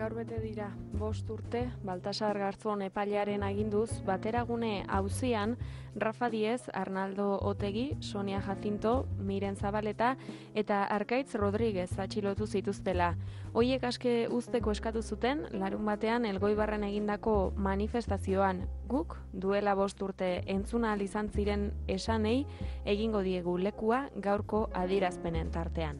Gaur bete dira 5 urte, Baltasar Garzón epailearen aginduz, bateragune auzian Rafa Diez, Arnaldo Otegi, Sonia Jacinto, Miren Zabaleta eta Arkaitz Rodríguez atxilotu zituztela. Hoiek aske uzteko eskatu zuten, larun batean Elgoibarren egindako manifestazioan. Guk, duela 5 urte entzuna ahal izan ziren esanei, egingo diegu lekua gaurko adierazpenen tartean.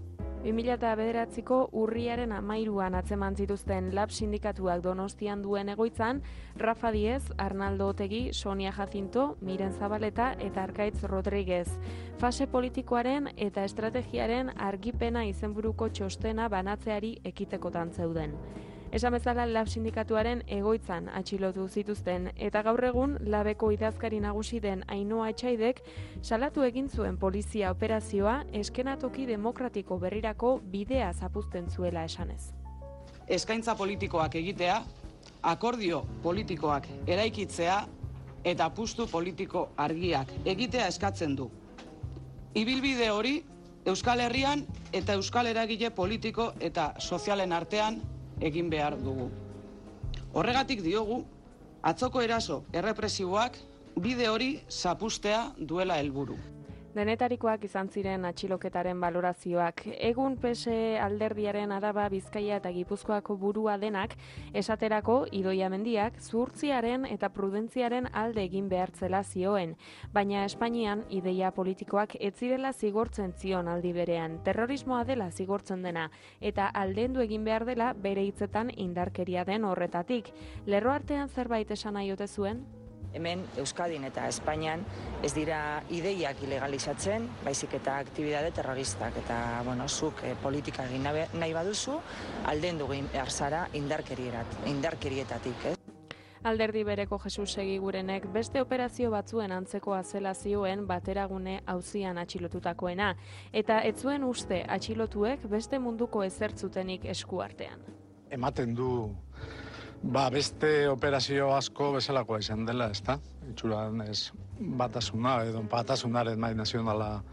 2009ko urriaren 13an atzeman zituzten Lab sindikatuak Donostian duen egoitzan, Rafa Diez, Arnaldo Otegi, Sonia Jacinto, Miren Zabaleta eta Arkaitz Rodríguez. Fase politikoaren eta estrategiaren argipena izenburuko txostena banatzeari ekitekotan zeuden. Esan bezala Lab sindikatuaren egoitzan atxilotu zituzten eta gaur egun Labeko idazkari nagusi den Ainhoa Etxaidek salatu egin zuen polizia operazioa eskenatoki demokratiko berrirako bidea zapuzten zuela esanez. Eskaintza politikoak egitea, akordio politikoak eraikitzea eta apustu politiko argiak egitea eskatzen du. Ibilbide hori Euskal Herrian eta Euskal Eragile politiko eta sozialen artean egin behar dugu. Horregatik diogu, atzoko eraso errepresiboak bide hori zapustea duela helburu. Denetarikoak izan ziren atxiloketaren balorazioak. Egun PSE alderdiaren Araba, Bizkaia eta Gipuzkoako burua denak, esaterako Idoia Mendiak zuhurtziaren eta prudentziaren alde egin behartzela zioen, baina Espainian ideia politikoak ez zirela zigortzen zion aldi berean, terrorismoa dela zigortzen dena, eta aldendu egin behar dela bere hitzetan indarkeria den horretatik. Lerro artean zerbait esan nahi ote zuen? Hemen Euskadin eta Espainian ez dira ideiak ilegalizatzen, baizik eta aktibitate terroristak. Eta, zuk politika egin nahi baduzu, aldendu egin behar zara indarkerietatik. Alderdi bereko Jesus Segigurenek beste operazio batzuen antzekoa zela zioen bateragune auzian atxilotutakoena, eta ez zuen uste atxilotuek beste munduko ezertzutenik eskuartean. Ematen du beste operazio asko bezalakoa izan dela, ezta? Itxuran ez batasuna edo batasunaren mai nazionala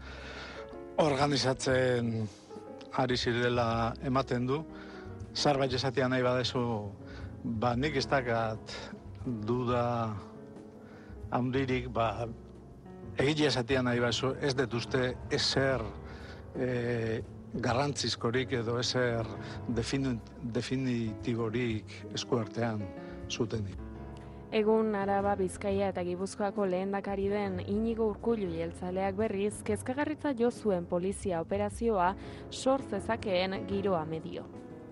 organizatzen ari zirela ematen du. Zerbait esatea nahi badezu, nik ez dakat duda handirik, egile esatea nahi badezu, ez dut uste ezer garrantzizkorik edo ezer definitiborik eskuartean zutenik. Egun Araba, Bizkaia eta Gipuzkoako lehendakari den Inigo Urkullu jeltzaleak berriz, kezkagarritza jo zuen polizia operazioa sor zezakeen giroa medio.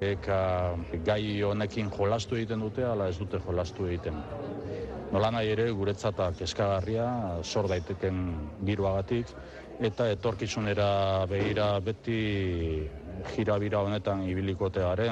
Gai honekin jolastu egiten dute, ala ez dute jolastu egiten. Nolanahi ere guretzat kezkagarria sor daiteken giroagatik, eta etorkizunera begira beti jirabira honetan ibilikote garen.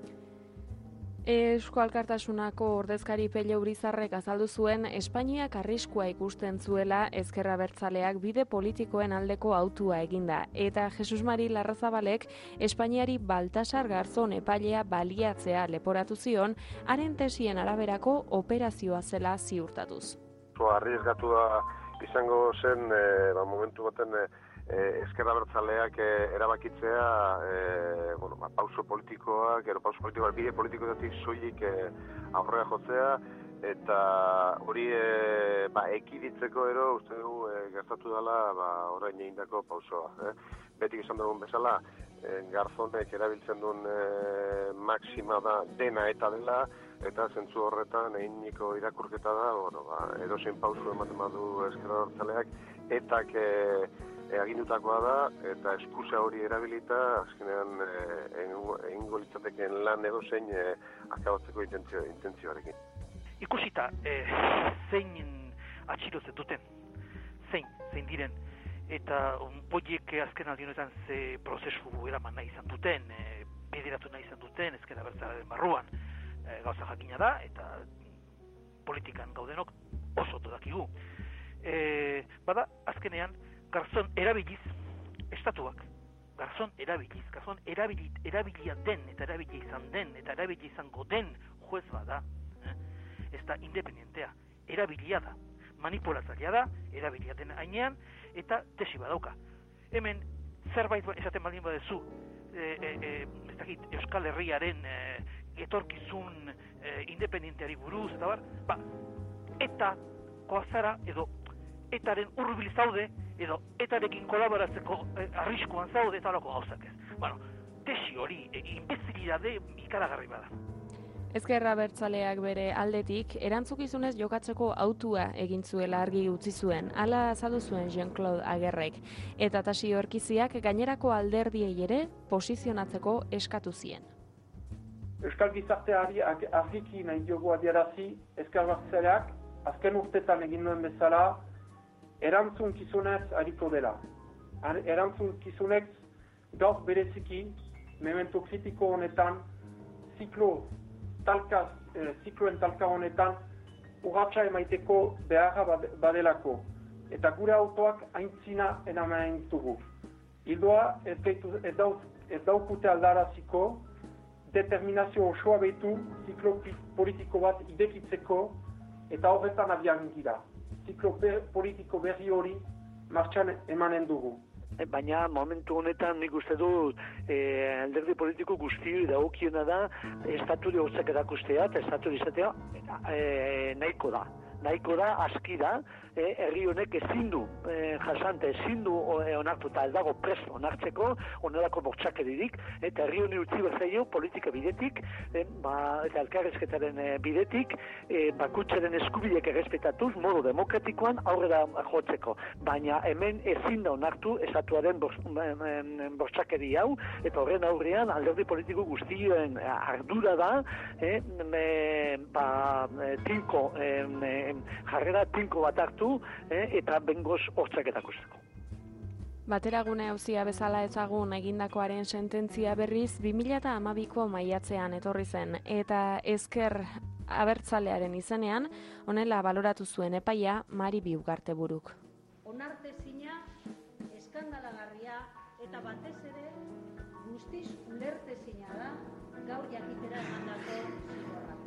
Eusko Alkartasunako ordezkari Pello Urizarrek azaldu zuen Espainiak arriskua ikusten zuela ezker abertzaleak bide politikoen aldeko autua eginda, eta Jesus Mari Larrazabalek Espainiari Baltasar Garzón epailea baliatzea leporatu zion, haren tesien araberako operazioa zela ziurtatuz. Arriesgatua izango zen momentu baten ezker abertzaleak erabakitzea pauso politikoak, bide politikoetatik soilik aurrera jotzea, eta hori ekiditzeko uste dugu gertatu dela orain egindako pausoa. Betik esan dugun bezala, Garzonek erabiltzen duen maxima da dena eta dela, eta zentzu horretan eginiko irakurketa da, edozein pauso ematen badu ezker abertzaleak, etak agindutakoa da, eta eskusa hori erabilita, azkenean egingo litzateken lan edozein akabatzeko intentzioarekin. Ikusita, zein atxilotzen duten, zein diren, eta poiek azken aldi honetan ze prozesu eraman nahi izan duten, bideratu nahi izan duten, ezker abertzalearen barruan, gauza jakina da, eta politikan gaudenok oso dakigu. Azkenean, Garzón erabiliz, estatuak, Garzón erabilia den, eta erabilia izan den, eta erabilia izango den juez bada, ez da independentea, erabilia da, manipulatzailea da, erabilia den hainean, eta tesi badauka. Hemen, zerbait esaten baldin badezu, Euskal Herriaren etorkizun independenteari buruz, eta bar, eta koazara edo etaren hurbil zaude, edo etarekin kolaboratzeko arriskuan zaude, eta horako gauzak ez. Bueno, tesi hori, inbezilidade ikaragarri bada. Ezker Abertzaleak bere aldetik, erantzukizunez jokatzeko autua egin zuela argi utzi zuen, hala azaldu zuen Jean-Claude Agerrek, eta Tasio Erkiziak gainerako alderdiei ere posizionatzeko eskatu zien. Euskal gizarteari argiki nahi diogu adierazi, Ezker Abertzaleak azken urtetan egin duen bezala erantzunkizunez ariko dela. Erantzunkizunez gaur bereziki, memento kritiko honetan, zikloen talka honetan urratsa emaiteko beharra badelako. Eta gure autoak aintzina enamain dugu. Hildoa ez daukute aldaraziko, determinazio osoa behitu ziklo politiko bat idekitzeko eta horretan abian gira. Ziklo politiko berri hori martxan emanen dugu. Baina momentu honetan nik uste dut alderdi politiko guztioi dagokiena da estaturi hortzak erakustea eta estaturi izatea nahiko da. Nahiko da, aski da, herri honek ezin du jasante, ezin du onartu eta ez dago prest onartzeko onelako bortxakeririk, eta herri honi utzi berzaio politika bidetik, eta elkarrezketaren bidetik, bakutzaren eskubideak errespetatuz, modu demokratikoan aurrera jotzeko. Baina hemen ezin da onartu estatuaren bortxakeri hau, eta horren aurrean alderdi politiko guztien ardura da, tinko, jarrera tinko bat hartu eta bengoz hortzak erakusteko. Bateragune auzia bezala ezagun egindakoaren sententzia berriz 2012ko maiatzean etorri zen eta Ezker Abertzalearen izenean honela baloratu zuen epaia Mari Biugarteburuk. Onartezina, eskandalagarria eta batez ere guztiz ulertezina da gaur jakitera emandako zigorra.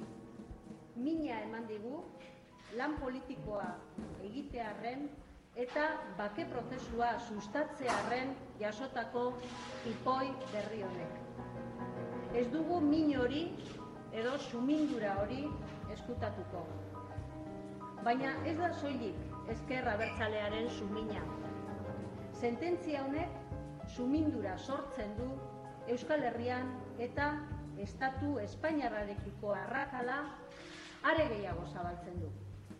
Mina eman digu lan politikoa egitearren eta bake prozesua sustatzearren jasotako ipoi berri honek. Ez dugu min hori edo sumindura hori eskutatuko. Baina ez da soilik Ezker Abertzalearen sumina. Sententzia honek sumindura sortzen du Euskal Herrian eta Estatu Espainiarrarekiko arrakala are gehiago zabaltzen du.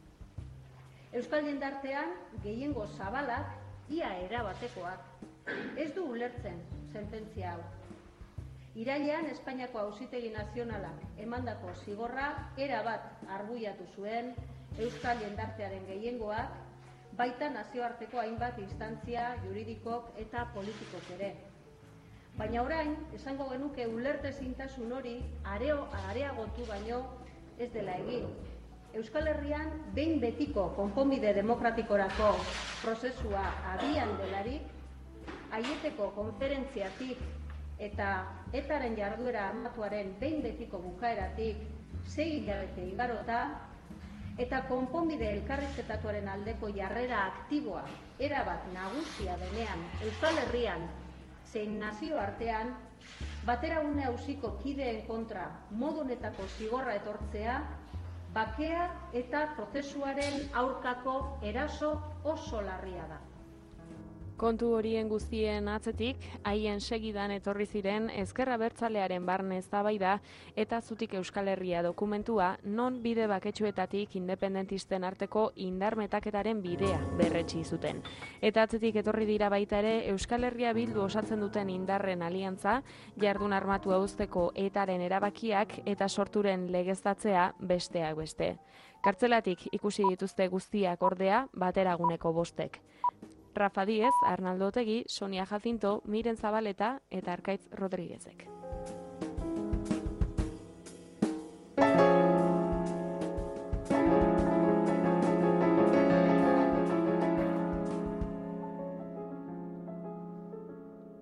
Euskal jendartean gehiengo zabalak, ia erabatekoak, ez du ulertzen sententzia hau. Irailean Espainiako Auzitegi Nazionalak emandako zigorra erabat arbuiatu zuen Euskal jendartearen gehiengoak, baita nazioarteko hainbat instantzia juridikok eta politikok ere. Baina orain, esango genuke ulertezintasun hori areagotu baino ez dela egin. Euskal Herrian behin betiko konponbide demokratikorako prozesua abian delarik, Aieteko konferentziatik eta etaren jarduera armatuaren behin betiko bukaeratik 6 hilabete igarota, eta konponbide elkarrizketatuaren aldeko jarrera aktiboa erabat nagusia denean Euskal Herrian zein nazioartean, bateragune auziko kideen kontra modu honetako zigorra etortzea, bakea eta prozesuaren aurkako eraso oso larria da. Kontu horien guztien atzetik, haien segidan etorri ziren Ezker Abertzalearen barne eztabaida eta Zutik Euskal Herria dokumentua non bide baketsuetatik independentisten arteko indarmetaketaren bidea berretsi zuten. Eta atzetik etorri dira baita ere Euskal Herria Bildu osatzen duten indarren aliantza, jardun armatu uzteko etaren erabakiak eta sorturen legeztatzea besteak beste. Kartzelatik ikusi dituzte guztiak ordea bateraguneko bostek. Rafa Díez, Arnaldo Otegi, Sonia Jacinto, Miren Zabaleta eta Arkaitz Rodríguezek.